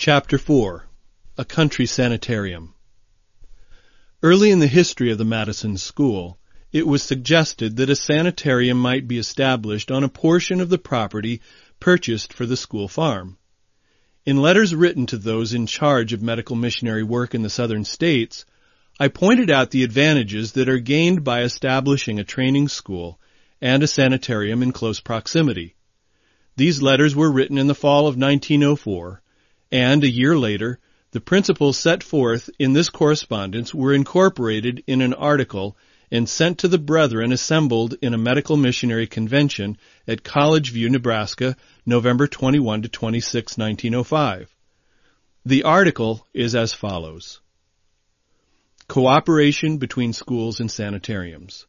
Chapter 4. A Country Sanitarium. Early in the history of the Madison School, it was suggested that a sanitarium might be established on a portion of the property purchased for the school farm. In letters written to those in charge of medical missionary work in the southern states, I pointed out the advantages that are gained by establishing a training school and a sanitarium in close proximity. These letters were written in the fall of 1904, and a year later, the principles set forth in this correspondence were incorporated in an article and sent to the brethren assembled in a medical missionary convention at College View, Nebraska, November 21 to 26, 1905. The article is as follows. Cooperation between schools and sanitariums.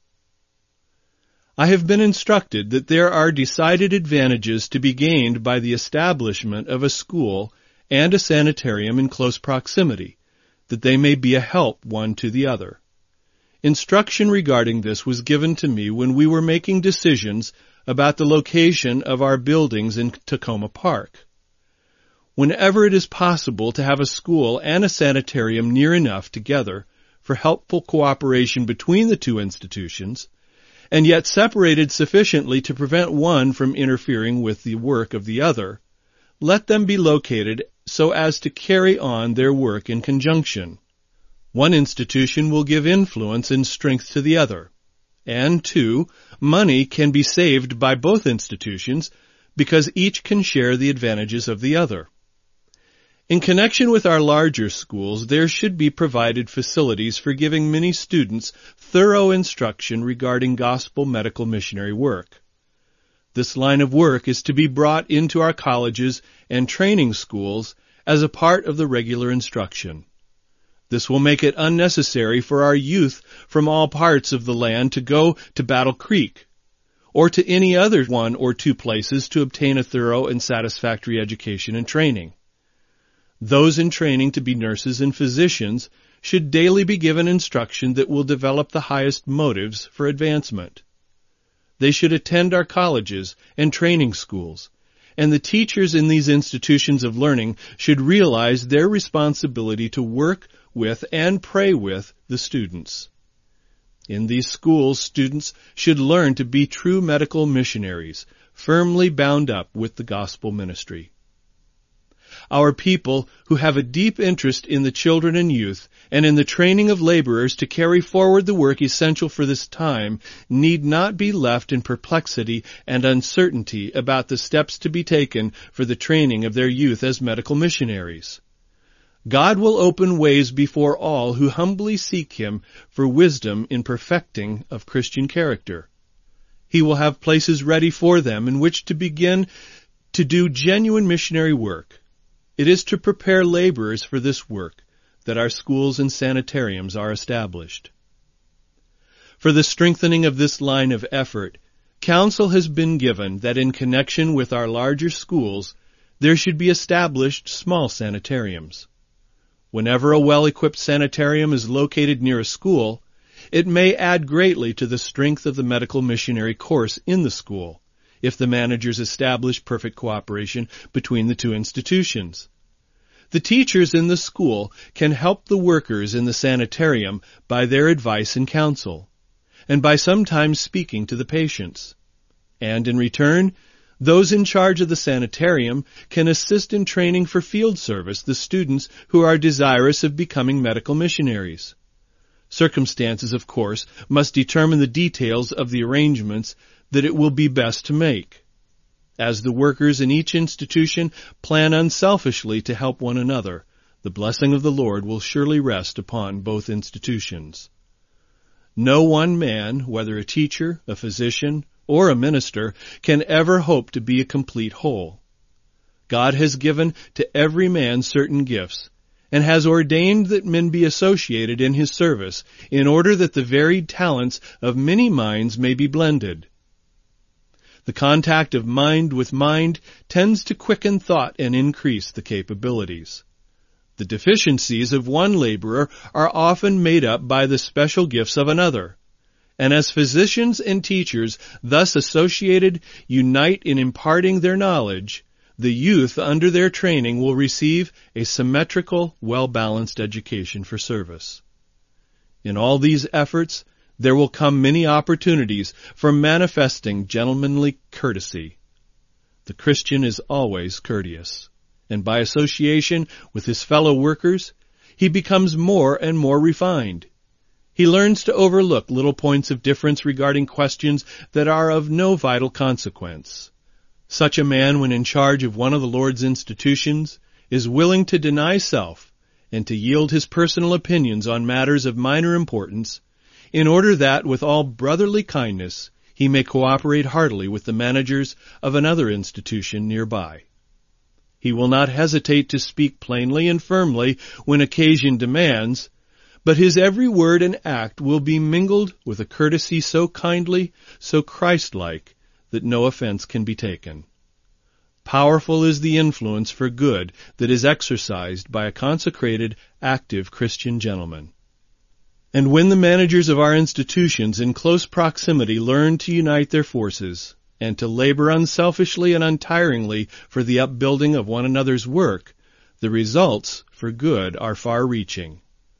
I have been instructed that there are decided advantages to be gained by the establishment of a school and a sanitarium in close proximity, that they may be a help one to the other. Instruction regarding this was given to me when we were making decisions about the location of our buildings in Tacoma Park. Whenever it is possible to have a school and a sanitarium near enough together for helpful cooperation between the two institutions, and yet separated sufficiently to prevent one from interfering with the work of the other, let them be located so as to carry on their work in conjunction. One institution will give influence and strength to the other. And 2, money can be saved by both institutions because each can share the advantages of the other. In connection with our larger schools, there should be provided facilities for giving many students thorough instruction regarding gospel medical missionary work. This line of work is to be brought into our colleges and training schools as a part of the regular instruction. This will make it unnecessary for our youth from all parts of the land to go to Battle Creek, or to any other one or two places to obtain a thorough and satisfactory education and training. Those in training to be nurses and physicians should daily be given instruction that will develop the highest motives for advancement. They should attend our colleges and training schools, and the teachers in these institutions of learning should realize their responsibility to work with and pray with the students. In these schools, students should learn to be true medical missionaries, firmly bound up with the gospel ministry. Our people, who have a deep interest in the children and youth and in the training of laborers to carry forward the work essential for this time, need not be left in perplexity and uncertainty about the steps to be taken for the training of their youth as medical missionaries. God will open ways before all who humbly seek Him for wisdom in perfecting of Christian character. He will have places ready for them in which to begin to do genuine missionary work. It is to prepare laborers for this work that our schools and sanitariums are established. For the strengthening of this line of effort, counsel has been given that in connection with our larger schools, there should be established small sanitariums. Whenever a well-equipped sanitarium is located near a school, it may add greatly to the strength of the medical missionary course in the school, if the managers establish perfect cooperation between the two institutions. The teachers in the school can help the workers in the sanitarium by their advice and counsel, and by sometimes speaking to the patients. And in return, those in charge of the sanitarium can assist in training for field service the students who are desirous of becoming medical missionaries. Circumstances, of course, must determine the details of the arrangements that it will be best to make. As the workers in each institution plan unselfishly to help one another, the blessing of the Lord will surely rest upon both institutions. No one man, whether a teacher, a physician, or a minister, can ever hope to be a complete whole. God has given to every man certain gifts, and has ordained that men be associated in His service, in order that the varied talents of many minds may be blended. The contact of mind with mind tends to quicken thought and increase the capabilities. The deficiencies of one laborer are often made up by the special gifts of another. And as physicians and teachers thus associated unite in imparting their knowledge, the youth under their training will receive a symmetrical, well-balanced education for service. In all these efforts, there will come many opportunities for manifesting gentlemanly courtesy. The Christian is always courteous, and by association with his fellow workers, he becomes more and more refined. He learns to overlook little points of difference regarding questions that are of no vital consequence. Such a man, when in charge of one of the Lord's institutions, is willing to deny self and to yield his personal opinions on matters of minor importance, in order that, with all brotherly kindness, he may cooperate heartily with the managers of another institution nearby. He will not hesitate to speak plainly and firmly when occasion demands, but his every word and act will be mingled with a courtesy so kindly, so Christ-like, that no offense can be taken. Powerful is the influence for good that is exercised by a consecrated, active Christian gentleman. And when the managers of our institutions in close proximity learn to unite their forces, and to labor unselfishly and untiringly for the upbuilding of one another's work, the results for good are far-reaching.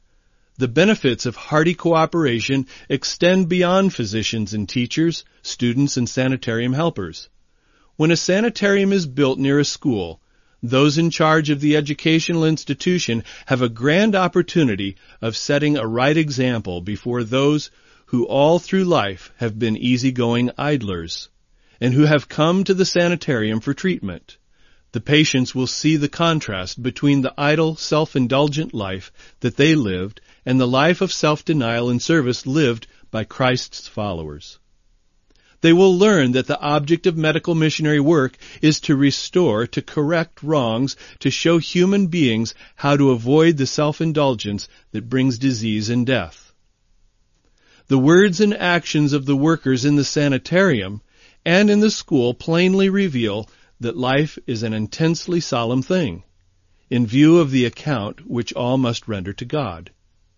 The benefits of hearty cooperation extend beyond physicians and teachers, students and sanitarium helpers. When a sanitarium is built near a school, those in charge of the educational institution have a grand opportunity of setting a right example before those who all through life have been easygoing idlers, and who have come to the sanitarium for treatment. The patients will see the contrast between the idle, self-indulgent life that they lived and the life of self-denial and service lived by Christ's followers. They will learn that the object of medical missionary work is to restore, to correct wrongs, to show human beings how to avoid the self-indulgence that brings disease and death. The words and actions of the workers in the sanitarium and in the school plainly reveal that life is an intensely solemn thing, in view of the account which all must render to God.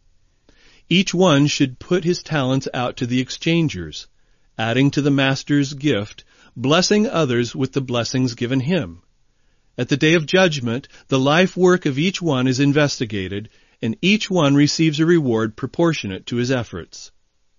Each one should put his talents out to the exchangers, adding to the master's gift, blessing others with the blessings given him. At the day of judgment, the life work of each one is investigated, and each one receives a reward proportionate to his efforts.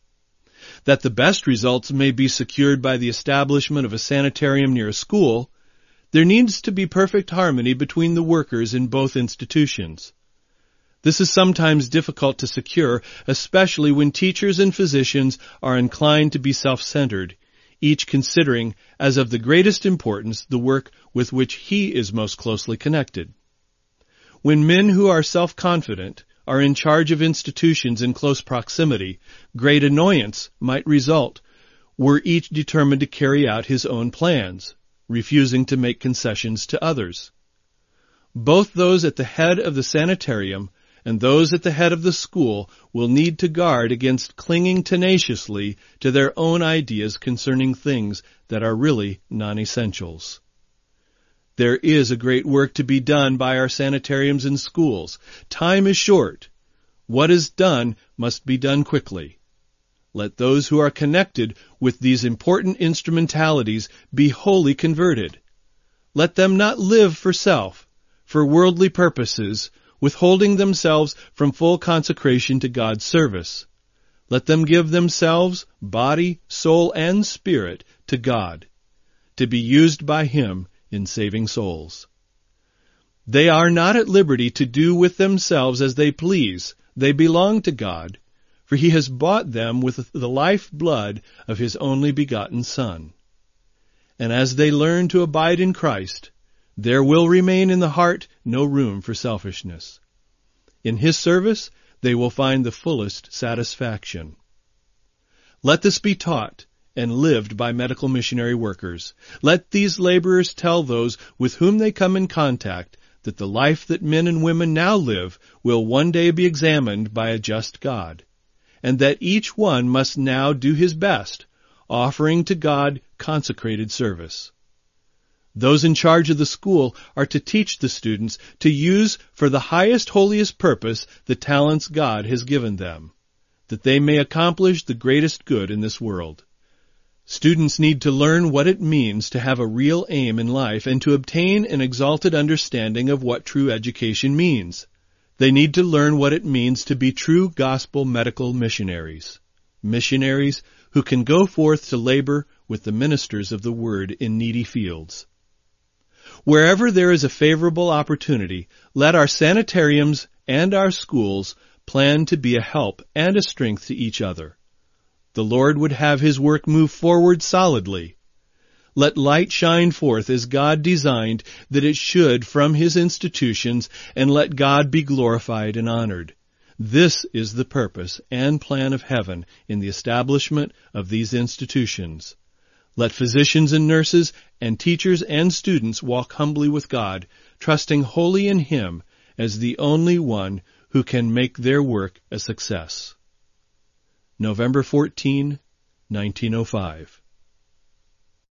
That the best results may be secured by the establishment of a sanitarium near a school, there needs to be perfect harmony between the workers in both institutions. This is sometimes difficult to secure, especially when teachers and physicians are inclined to be self-centered, each considering as of the greatest importance the work with which he is most closely connected. When men who are self-confident are in charge of institutions in close proximity, great annoyance might result were each determined to carry out his own plans, refusing to make concessions to others. Both those at the head of the sanitarium and those at the head of the school will need to guard against clinging tenaciously to their own ideas concerning things that are really non-essentials. There is a great work to be done by our sanitariums and schools. Time is short. What is done must be done quickly. Let those who are connected with these important instrumentalities be wholly converted. Let them not live for self, for worldly purposes, withholding themselves from full consecration to God's service. Let them give themselves, body, soul, and spirit, to God, to be used by Him in saving souls. They are not at liberty to do with themselves as they please. They belong to God, for He has bought them with the life blood of His only begotten Son. And as they learn to abide in Christ, there will remain in the heart no room for selfishness. In His service, they will find the fullest satisfaction. Let this be taught and lived by medical missionary workers. Let these laborers tell those with whom they come in contact that the life that men and women now live will one day be examined by a just God, and that each one must now do his best, offering to God consecrated service. Those in charge of the school are to teach the students to use for the highest, holiest purpose the talents God has given them, that they may accomplish the greatest good in this world. Students need to learn what it means to have a real aim in life and to obtain an exalted understanding of what true education means. They need to learn what it means to be true gospel medical missionaries. Missionaries who can go forth to labor with the ministers of the word in needy fields. Wherever there is a favorable opportunity, let our sanitariums and our schools plan to be a help and a strength to each other. The Lord would have His work move forward solidly. Let light shine forth as God designed that it should from His institutions, and let God be glorified and honored. This is the purpose and plan of heaven in the establishment of these institutions. Let physicians and nurses and teachers and students walk humbly with God, trusting wholly in Him as the only one who can make their work a success. November 14, 1905.